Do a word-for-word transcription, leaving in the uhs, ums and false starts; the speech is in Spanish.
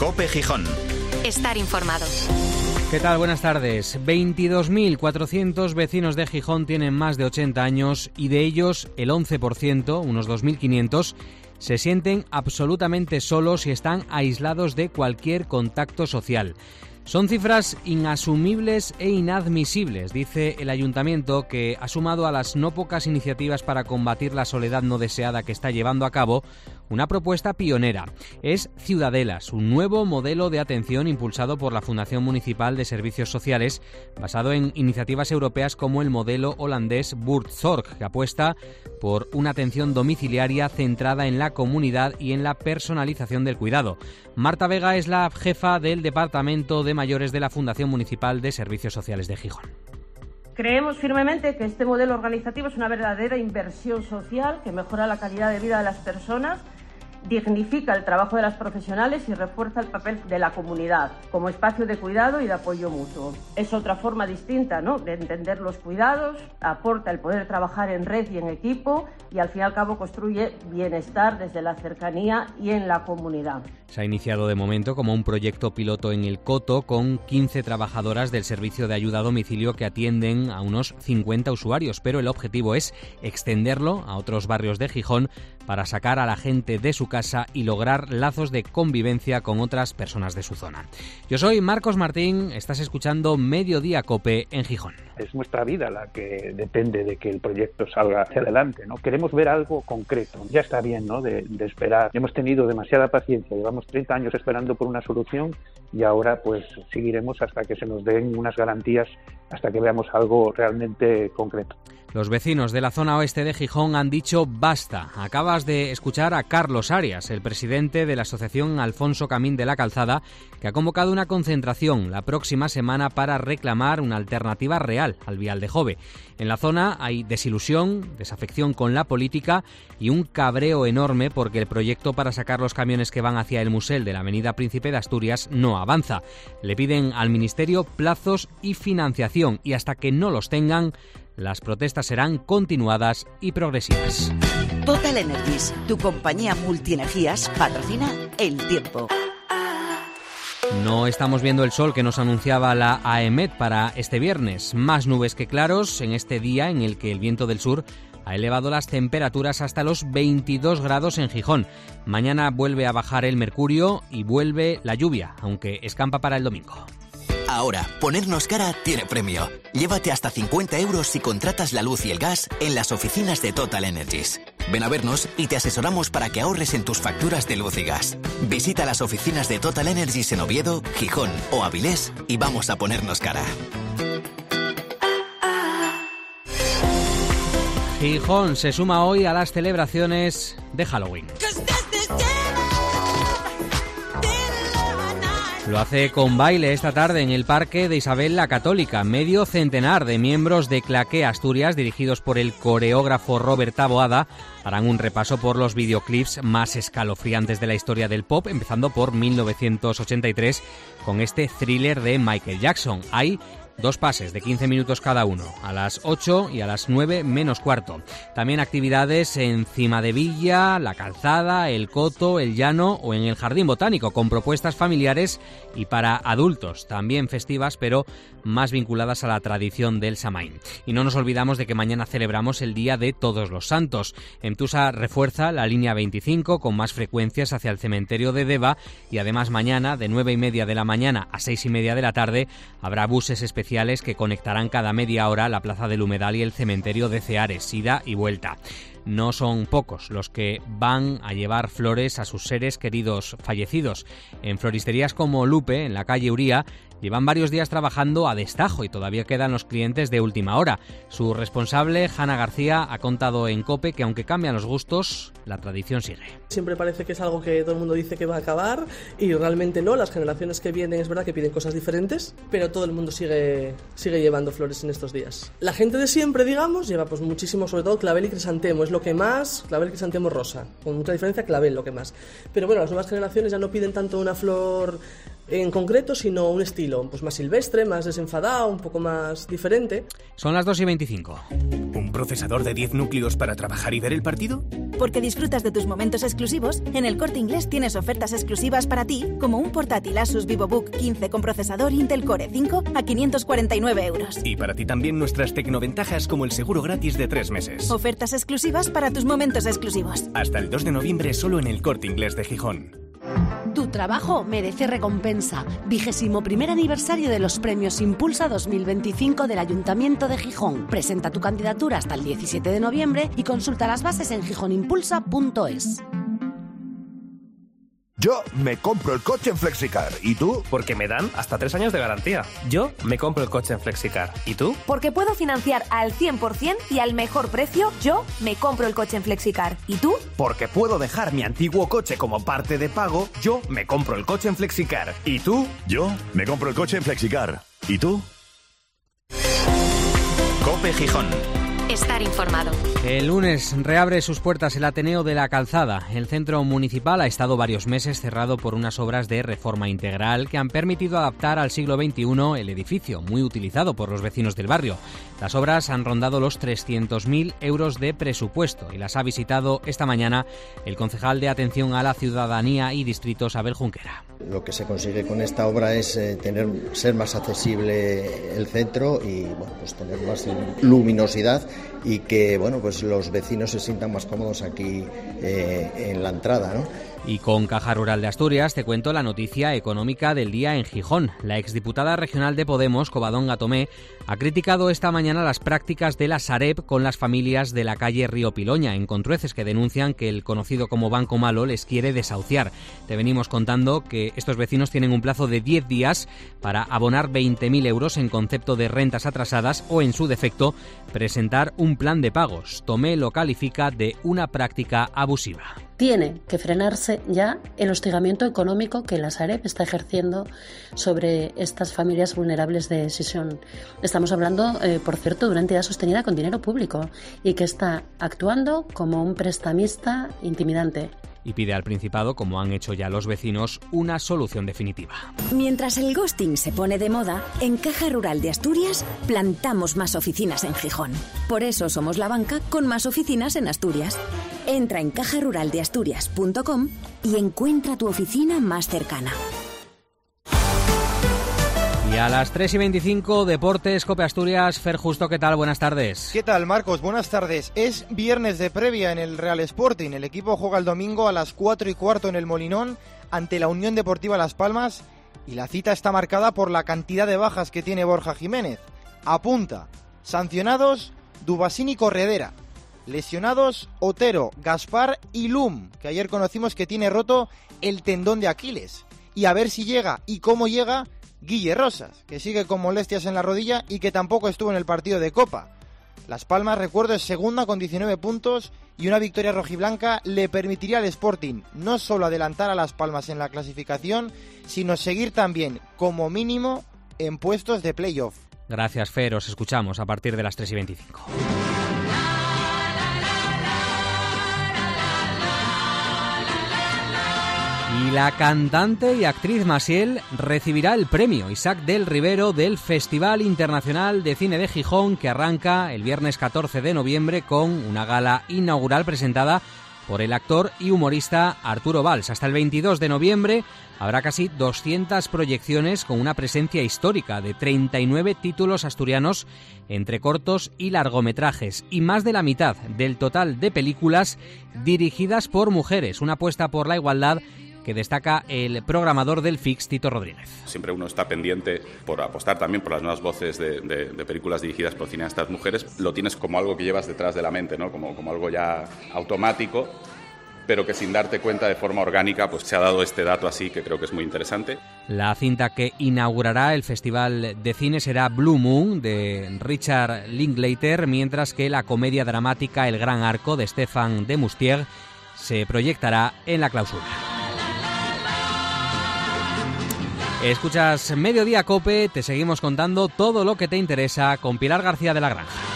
COPE Gijón. Estar informado. ¿Qué tal? Buenas tardes. veintidós mil cuatrocientos vecinos de Gijón tienen más de ochenta años y de ellos el once por ciento, unos dos mil quinientos, se sienten absolutamente solos y están aislados de cualquier contacto social. Son cifras inasumibles e inadmisibles, dice el Ayuntamiento, que ha sumado a las no pocas iniciativas para combatir la soledad no deseada que está llevando a cabo una propuesta pionera. Es Ciudadelas, un nuevo modelo de atención impulsado por la Fundación Municipal de Servicios Sociales, basado en iniciativas europeas como el modelo holandés Buurtzorg, que apuesta por una atención domiciliaria centrada en la comunidad y en la personalización del cuidado. Marta Vega es la jefa del Departamento de Mayores de la Fundación Municipal de Servicios Sociales de Gijón. Creemos firmemente que este modelo organizativo es una verdadera inversión social que mejora la calidad de vida de las personas, dignifica el trabajo de las profesionales y refuerza el papel de la comunidad como espacio de cuidado y de apoyo mutuo. Es otra forma distinta, ¿no?, de entender los cuidados, aporta el poder trabajar en red y en equipo y al fin y al cabo construye bienestar desde la cercanía y en la comunidad. Se ha iniciado de momento como un proyecto piloto en el Coto con quince trabajadoras del servicio de ayuda a domicilio que atienden a unos cincuenta usuarios, pero el objetivo es extenderlo a otros barrios de Gijón para sacar a la gente de su casa y lograr lazos de convivencia con otras personas de su zona. Yo soy Marcos Martín, estás escuchando Mediodía COPE en Gijón. Es nuestra vida la que depende de que el proyecto salga hacia adelante, ¿no? Queremos ver algo concreto. Ya está bien, ¿no?, de, de esperar. Hemos tenido demasiada paciencia, llevamos treinta años esperando por una solución y ahora pues seguiremos hasta que se nos den unas garantías, hasta que veamos algo realmente concreto. Los vecinos de la zona oeste de Gijón han dicho basta. Acabas de escuchar a Carlos Arias, el presidente de la Asociación Alfonso Camín de la Calzada, que ha convocado una concentración la próxima semana para reclamar una alternativa real al vial de Jove. En la zona hay desilusión, desafección con la política y un cabreo enorme porque el proyecto para sacar los camiones que van hacia el Musel de la avenida Príncipe de Asturias no avanza. Le piden al Ministerio plazos y financiación y hasta que no los tengan, las protestas serán continuadas y progresivas. Total Energies, tu compañía multienergías, patrocina El Tiempo. No estamos viendo el sol que nos anunciaba la AEMET para este viernes. Más nubes que claros en este día en el que el viento del sur ha elevado las temperaturas hasta los veintidós grados en Gijón. Mañana vuelve a bajar el mercurio y vuelve la lluvia, aunque escampa para el domingo. Ahora, ponernos cara tiene premio. Llévate hasta cincuenta euros si contratas la luz y el gas en las oficinas de Total Energies. Ven a vernos y te asesoramos para que ahorres en tus facturas de luz y gas. Visita las oficinas de Total Energies en Oviedo, Gijón o Avilés y vamos a ponernos cara. Gijón se suma hoy a las celebraciones de Halloween. Lo hace con baile esta tarde en el Parque de Isabel la Católica. Medio centenar de miembros de Claqué Asturias, dirigidos por el coreógrafo Robert Taboada, harán un repaso por los videoclips más escalofriantes de la historia del pop, empezando por mil novecientos ochenta y tres con este thriller de Michael Jackson. Hay dos pases de quince minutos cada uno, a las ocho y a las nueve menos cuarto. También actividades en Cimadevilla, La Calzada, El Coto, El Llano o en el Jardín Botánico, con propuestas familiares y para adultos, también festivas, pero más vinculadas a la tradición del Samaín. Y no nos olvidamos de que mañana celebramos el Día de Todos los Santos. Emtusa refuerza la línea veinticinco con más frecuencias hacia el cementerio de Deva y además mañana, de nueve y media de la mañana a seis y media de la tarde, habrá buses especiales que conectarán cada media hora la Plaza del Humedal y el cementerio de Ceares, ida y vuelta. No son pocos los que van a llevar flores a sus seres queridos fallecidos. En floristerías como Lupe, en la calle Uría, llevan varios días trabajando a destajo y todavía quedan los clientes de última hora. Su responsable, Hanna García, ha contado en COPE que aunque cambian los gustos, la tradición sigue. Siempre parece que es algo que todo el mundo dice que va a acabar y realmente no. Las generaciones que vienen es verdad que piden cosas diferentes, pero todo el mundo sigue, sigue llevando flores en estos días. La gente de siempre, digamos, lleva pues muchísimo, sobre todo clavel y crisantemo, es lo que más, clavel y crisantemo rosa, con mucha diferencia clavel lo que más. Pero bueno, las nuevas generaciones ya no piden tanto una flor en concreto, sino un estilo pues más silvestre, más desenfadado, un poco más diferente. Son las dos y veinticinco. ¿Un procesador de diez núcleos para trabajar y ver el partido? Porque disfrutas de tus momentos exclusivos, en El Corte Inglés tienes ofertas exclusivas para ti, como un portátil Asus VivoBook quince con procesador Intel Core cinco a quinientos cuarenta y nueve euros. Y para ti también nuestras tecnoventajas como el seguro gratis de tres meses. Ofertas exclusivas para tus momentos exclusivos. Hasta el dos de noviembre solo en El Corte Inglés de Gijón. Tu trabajo merece recompensa. Vigésimo primer aniversario de los premios Impulsa dos mil veinticinco del Ayuntamiento de Gijón. Presenta tu candidatura hasta el diecisiete de noviembre y consulta las bases en gijonimpulsa punto es. Yo me compro el coche en Flexicar. ¿Y tú? Porque me dan hasta tres años de garantía. Yo me compro el coche en Flexicar. ¿Y tú? Porque puedo financiar al cien por ciento y al mejor precio. Yo me compro el coche en Flexicar. ¿Y tú? Porque puedo dejar mi antiguo coche como parte de pago. Yo me compro el coche en Flexicar. ¿Y tú? Yo me compro el coche en Flexicar. ¿Y tú? COPE Gijón. Estar informado. El lunes reabre sus puertas el Ateneo de la Calzada. El centro municipal ha estado varios meses cerrado por unas obras de reforma integral que han permitido adaptar al siglo veintiuno el edificio, muy utilizado por los vecinos del barrio. Las obras han rondado los trescientos mil euros de presupuesto y las ha visitado esta mañana el concejal de Atención a la Ciudadanía y Distritos, Abel Junquera. Lo que se consigue con esta obra es eh, tener ser más accesible el centro y bueno, pues tener más luminosidad y que bueno, pues los vecinos se sientan más cómodos aquí eh, en la entrada, ¿no? Y con Caja Rural de Asturias te cuento la noticia económica del día en Gijón. La exdiputada regional de Podemos, Covadonga Tomé, ha criticado esta mañana las prácticas de la Sareb con las familias de la calle Río Piloña, en Contrueces, que denuncian que el conocido como Banco Malo les quiere desahuciar. Te venimos contando que estos vecinos tienen un plazo de diez días para abonar veinte mil euros en concepto de rentas atrasadas o, en su defecto, presentar un plan de pagos. Tomé lo califica de una práctica abusiva. Tiene que frenarse ya el hostigamiento económico que la Sareb está ejerciendo sobre estas familias vulnerables de Sisión. Estamos hablando, eh, por cierto, de una entidad sostenida con dinero público y que está actuando como un prestamista intimidante. Y pide al Principado, como han hecho ya los vecinos, una solución definitiva. Mientras el ghosting se pone de moda, en Caja Rural de Asturias plantamos más oficinas en Gijón. Por eso somos la banca con más oficinas en Asturias. Entra en caja rural de asturias punto com y encuentra tu oficina más cercana. Y a las tres y veinticinco, Deportes, COPE Asturias. Fer Justo, ¿qué tal? Buenas tardes. ¿Qué tal, Marcos? Buenas tardes. Es viernes de previa en el Real Sporting. El equipo juega el domingo a las cuatro y cuarto en el Molinón ante la Unión Deportiva Las Palmas y la cita está marcada por la cantidad de bajas que tiene Borja Jiménez. Apunta: sancionados Dubasín y Corredera, lesionados Otero, Gaspar y Lum, que ayer conocimos que tiene roto el tendón de Aquiles. Y a ver si llega y cómo llega Guille Rosas, que sigue con molestias en la rodilla y que tampoco estuvo en el partido de Copa. Las Palmas, recuerdo, es segunda con diecinueve puntos y una victoria rojiblanca le permitiría al Sporting no solo adelantar a Las Palmas en la clasificación, sino seguir también, como mínimo, en puestos de playoff. Gracias, Fer. Os escuchamos a partir de las tres y veinticinco. Y la cantante y actriz Maciel recibirá el premio Isaac del Rivero del Festival Internacional de Cine de Gijón, que arranca el viernes catorce de noviembre con una gala inaugural presentada por el actor y humorista Arturo Valls. Hasta el veintidós de noviembre habrá casi doscientas proyecciones con una presencia histórica de treinta y nueve títulos asturianos entre cortos y largometrajes y más de la mitad del total de películas dirigidas por mujeres, una apuesta por la igualdad que destaca el programador del F I X, Tito Rodríguez. Siempre uno está pendiente por apostar también por las nuevas voces de, de, de películas dirigidas por cineastas mujeres. Lo tienes como algo que llevas detrás de la mente, ¿no? Como, como algo ya automático, pero que sin darte cuenta de forma orgánica pues se ha dado este dato así que creo que es muy interesante. La cinta que inaugurará el Festival de Cine será Blue Moon, de Richard Linklater, mientras que la comedia dramática El Gran Arco, de Stéphane Demoustier, se proyectará en la clausura. Escuchas Mediodía COPE, te seguimos contando todo lo que te interesa con Pilar García de la Granja.